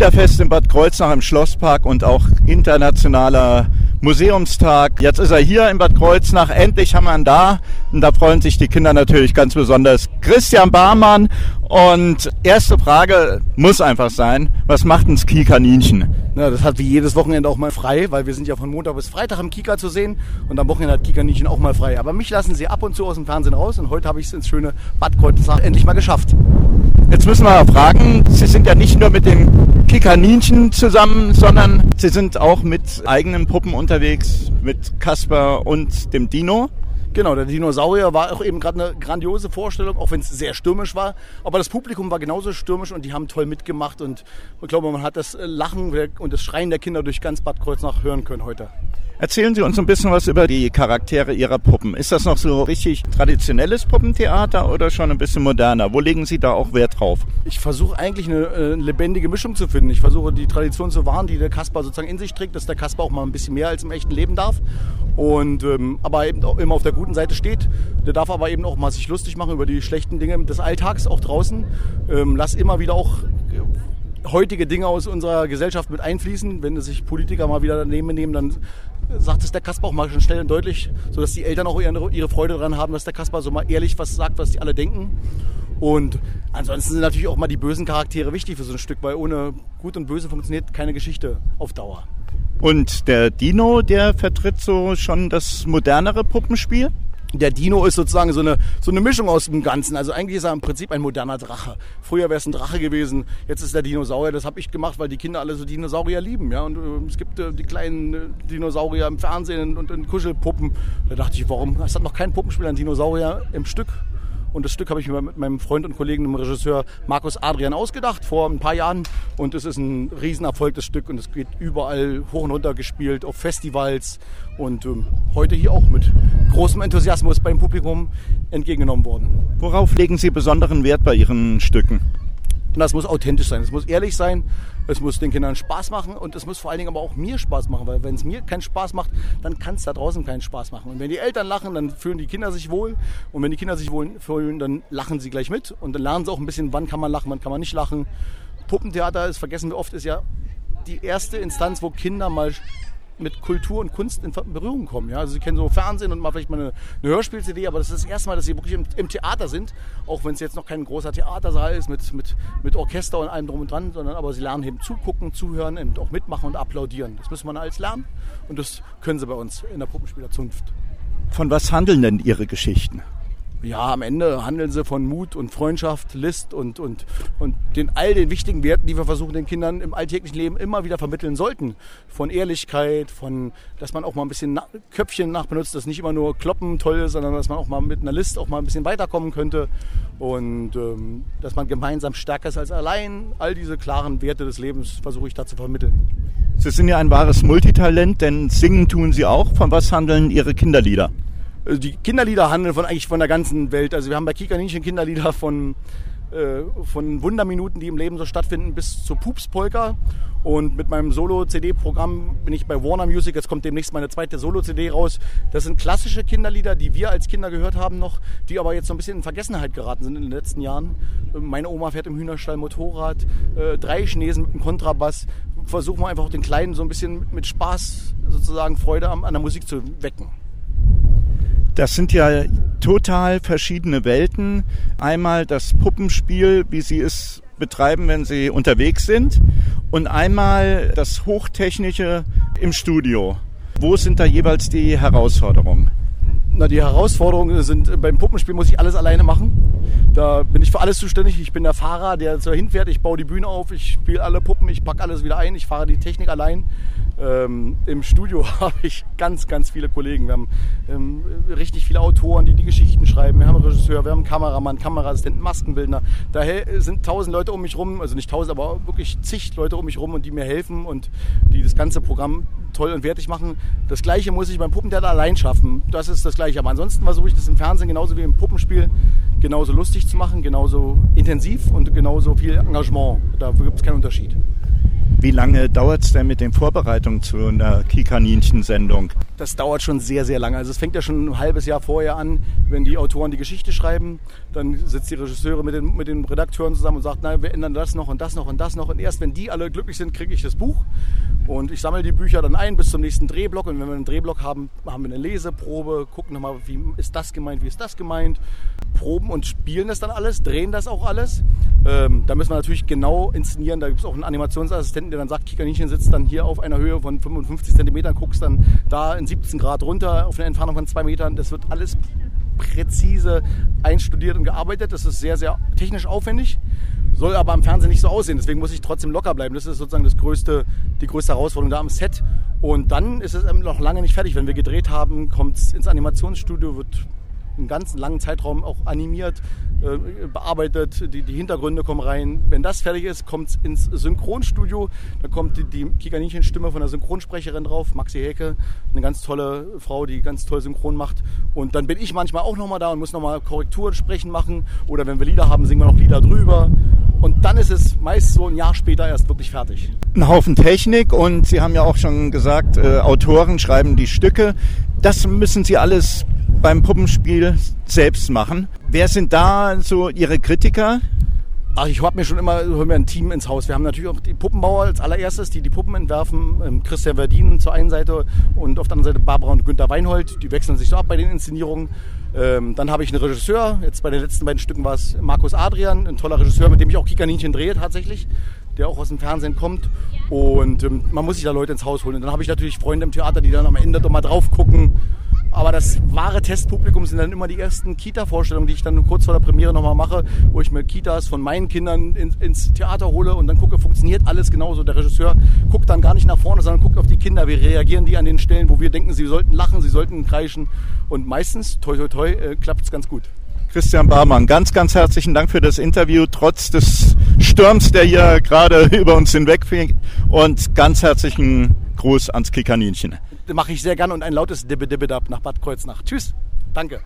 Kinderfest in Bad Kreuznach im Schlosspark und auch internationaler Museumstag. Jetzt ist er hier in Bad Kreuznach. Endlich haben wir ihn da. Und da freuen sich die Kinder natürlich ganz besonders. Christian Barmann. Und erste Frage muss einfach sein, was macht ein Kika-Ninchen? Ja, das hat wie jedes Wochenende auch mal frei, weil wir sind ja von Montag bis Freitag im Kika zu sehen. Und am Wochenende hat Kika-Ninchen auch mal frei. Aber mich lassen sie ab und zu aus dem Fernsehen raus. Und heute habe ich es ins schöne Bad Kreuznach endlich mal geschafft. Jetzt müssen wir fragen, Sie sind ja nicht nur mit dem Kika-Ninchen zusammen, sondern Sie sind auch mit eigenen Puppen unterwegs, mit Kasper und dem Dino. Genau, der Dinosaurier war auch eben gerade eine grandiose Vorstellung, auch wenn es sehr stürmisch war. Aber das Publikum war genauso stürmisch und die haben toll mitgemacht. Und ich glaube, man hat das Lachen und das Schreien der Kinder durch ganz Bad Kreuznach hören können heute. Erzählen Sie uns ein bisschen was über die Charaktere Ihrer Puppen. Ist das noch so richtig traditionelles Puppentheater oder schon ein bisschen moderner? Wo legen Sie da auch Wert drauf? Ich versuche eigentlich eine lebendige Mischung zu finden. Ich versuche die Tradition zu wahren, die der Kasper sozusagen in sich trägt, dass der Kasper auch mal ein bisschen mehr als im echten Leben darf. Und aber eben auch immer auf der guten Seite steht. Der darf aber eben auch mal sich lustig machen über die schlechten Dinge des Alltags, auch draußen. Lass immer wieder auch heutige Dinge aus unserer Gesellschaft mit einfließen. Wenn sich Politiker mal wieder daneben nehmen, dann sagt es der Kasper auch mal schon schnell und deutlich, sodass die Eltern auch ihre Freude daran haben, dass der Kasper so mal ehrlich was sagt, was die alle denken. Und ansonsten sind natürlich auch mal die bösen Charaktere wichtig für so ein Stück, weil ohne Gut und Böse funktioniert keine Geschichte auf Dauer. Und der Dino, der vertritt so schon das modernere Puppenspiel? Der Dino ist sozusagen so eine Mischung aus dem Ganzen. Also eigentlich ist er im Prinzip ein moderner Drache. Früher wäre es ein Drache gewesen, jetzt ist der Dinosaurier. Das habe ich gemacht, weil die Kinder alle so Dinosaurier lieben. Ja? Und es gibt die kleinen Dinosaurier im Fernsehen und in Kuschelpuppen. Da dachte ich, warum? Es hat noch kein Puppenspiel ein Dinosaurier im Stück. Und das Stück habe ich mir mit meinem Freund und Kollegen, dem Regisseur Markus Adrian, ausgedacht vor ein paar Jahren. Und es ist ein Riesenerfolg, das Stück. Und es geht überall hoch und runter gespielt, auf Festivals. Und heute hier auch mit großem Enthusiasmus beim Publikum entgegengenommen worden. Worauf legen Sie besonderen Wert bei Ihren Stücken? Und das muss authentisch sein, es muss ehrlich sein, es muss den Kindern Spaß machen und es muss vor allen Dingen aber auch mir Spaß machen, weil wenn es mir keinen Spaß macht, dann kann es da draußen keinen Spaß machen. Und wenn die Eltern lachen, dann fühlen die Kinder sich wohl und wenn die Kinder sich wohl fühlen, dann lachen sie gleich mit und dann lernen sie auch ein bisschen, wann kann man lachen, wann kann man nicht lachen. Puppentheater, das vergessen wir oft, ist ja die erste Instanz, wo Kinder mal mit Kultur und Kunst in Berührung kommen. Ja? Also sie kennen so Fernsehen und mal vielleicht mal eine Hörspiel-CD, aber das ist das erste Mal, dass sie wirklich im Theater sind, auch wenn es jetzt noch kein großer Theatersaal ist mit Orchester und allem drum und dran, sondern aber sie lernen eben zugucken, zuhören und auch mitmachen und applaudieren. Das müssen wir alles lernen und das können sie bei uns in der Puppenspielerzunft. Von was handeln denn Ihre Geschichten? Ja, am Ende handeln sie von Mut und Freundschaft, List und all den wichtigen Werten, die wir versuchen, den Kindern im alltäglichen Leben immer wieder vermitteln sollten. Von Ehrlichkeit, dass man auch mal ein bisschen Köpfchen nachbenutzt, dass nicht immer nur Kloppen toll ist, sondern dass man auch mal mit einer List auch mal ein bisschen weiterkommen könnte. Und dass man gemeinsam stärker ist als allein. All diese klaren Werte des Lebens versuche ich da zu vermitteln. Sie sind ja ein wahres Multitalent, denn singen tun Sie auch. Von was handeln Ihre Kinderlieder? Die Kinderlieder handeln eigentlich von der ganzen Welt. Also wir haben bei Kika-Ninchen Kinderlieder von Wunderminuten, die im Leben so stattfinden, bis zur Pups-Polka. Und mit meinem Solo-CD-Programm bin ich bei Warner Music. Jetzt kommt demnächst meine zweite Solo-CD raus. Das sind klassische Kinderlieder, die wir als Kinder gehört haben noch, die aber jetzt so ein bisschen in Vergessenheit geraten sind in den letzten Jahren. Meine Oma fährt im Hühnerstall Motorrad, 3 Chinesen mit dem Kontrabass. Versuchen wir einfach auch den Kleinen so ein bisschen mit Spaß, sozusagen Freude an der Musik zu wecken. Das sind ja total verschiedene Welten. Einmal das Puppenspiel, wie Sie es betreiben, wenn Sie unterwegs sind, und einmal das Hochtechnische im Studio. Wo sind da jeweils die Herausforderungen? Na, die Herausforderungen sind, beim Puppenspiel muss ich alles alleine machen. Da bin ich für alles zuständig. Ich bin der Fahrer, der so hinfährt. Ich baue die Bühne auf, ich spiele alle Puppen, ich packe alles wieder ein, ich fahre die Technik allein. Im Studio habe ich ganz, ganz viele Kollegen. Wir haben richtig viele Autoren, die Geschichten schreiben. Wir haben einen Regisseur, wir haben einen Kameramann, Kameraassistenten, Maskenbildner. Da sind 1000 Leute um mich rum, also nicht 1000, aber wirklich zig Leute um mich rum und die mir helfen und die das ganze Programm toll und wertig machen. Das Gleiche muss ich beim Puppentheater allein schaffen. Das ist das Gleiche. Aber ansonsten versuche ich das im Fernsehen genauso wie im Puppenspiel genauso lustig zu machen, genauso intensiv und genauso viel Engagement. Da gibt es keinen Unterschied. Wie lange dauert es denn mit den Vorbereitungen zu einer Kika-Ninchen-Sendung? Das dauert schon sehr, sehr lange. Also es fängt ja schon ein halbes Jahr vorher an, wenn die Autoren die Geschichte schreiben. Dann sitzt die Regisseure mit den Redakteuren zusammen und sagt, na, wir ändern das noch und das noch und das noch. Und erst wenn die alle glücklich sind, kriege ich das Buch. Und ich sammle die Bücher dann ein bis zum nächsten Drehblock. Und wenn wir einen Drehblock haben, haben wir eine Leseprobe, gucken nochmal, wie ist das gemeint, wie ist das gemeint. Proben und spielen das dann alles, drehen das auch alles. Da müssen wir natürlich genau inszenieren. Da gibt es auch einen Animationsassistenten, der dann sagt, Kikaninchen sitzt dann hier auf einer Höhe von 55 Zentimetern, guckst dann da in 17 Grad runter auf eine Entfernung von 2 Metern. Das wird alles präzise einstudiert und gearbeitet. Das ist sehr, sehr technisch aufwendig, soll aber am Fernsehen nicht so aussehen. Deswegen muss ich trotzdem locker bleiben. Das ist sozusagen die größte Herausforderung da am Set. Und dann ist es noch lange nicht fertig. Wenn wir gedreht haben, kommt es ins Animationsstudio, wird einen ganz langen Zeitraum auch animiert, bearbeitet, die Hintergründe kommen rein. Wenn das fertig ist, kommt es ins Synchronstudio. Da kommt die Kikaninchen-Stimme von der Synchronsprecherin drauf, Maxi Häke, eine ganz tolle Frau, die ganz toll synchron macht. Und dann bin ich manchmal auch nochmal da und muss nochmal Korrekturen sprechen machen. Oder wenn wir Lieder haben, singen wir noch Lieder drüber. Und dann ist es meist so ein Jahr später erst wirklich fertig. Ein Haufen Technik und Sie haben ja auch schon gesagt, Autoren schreiben die Stücke. Das müssen Sie alles beim Puppenspiel selbst machen. Wer sind da so Ihre Kritiker? Ach, ich habe mir schon immer ein Team ins Haus. Wir haben natürlich auch die Puppenbauer als allererstes, die Puppen entwerfen. Christian Verdin zur einen Seite und auf der anderen Seite Barbara und Günter Weinhold. Die wechseln sich so ab bei den Inszenierungen. Dann habe ich einen Regisseur. Jetzt bei den letzten beiden Stücken war es Markus Adrian, ein toller Regisseur, mit dem ich auch Kikaninchen drehe tatsächlich, der auch aus dem Fernsehen kommt. Und man muss sich da Leute ins Haus holen. Und dann habe ich natürlich Freunde im Theater, die dann am Ende doch mal drauf gucken. Aber das wahre Testpublikum sind dann immer die ersten Kita-Vorstellungen, die ich dann kurz vor der Premiere nochmal mache, wo ich mir Kitas von meinen Kindern ins Theater hole und dann gucke, funktioniert alles genauso. Der Regisseur guckt dann gar nicht nach vorne, sondern guckt auf die Kinder. Wie reagieren die an den Stellen, wo wir denken, sie sollten lachen, sie sollten kreischen. Und meistens, toi toi toi, klappt es ganz gut. Christian Barmann, ganz, ganz herzlichen Dank für das Interview, trotz des Sturms, der hier gerade über uns hinwegfegt. Und ganz herzlichen Gruß ans Kikaninchen. Mache ich sehr gerne und ein lautes Dibbe-Dibbe-Dab nach Bad Kreuznach. Tschüss, danke.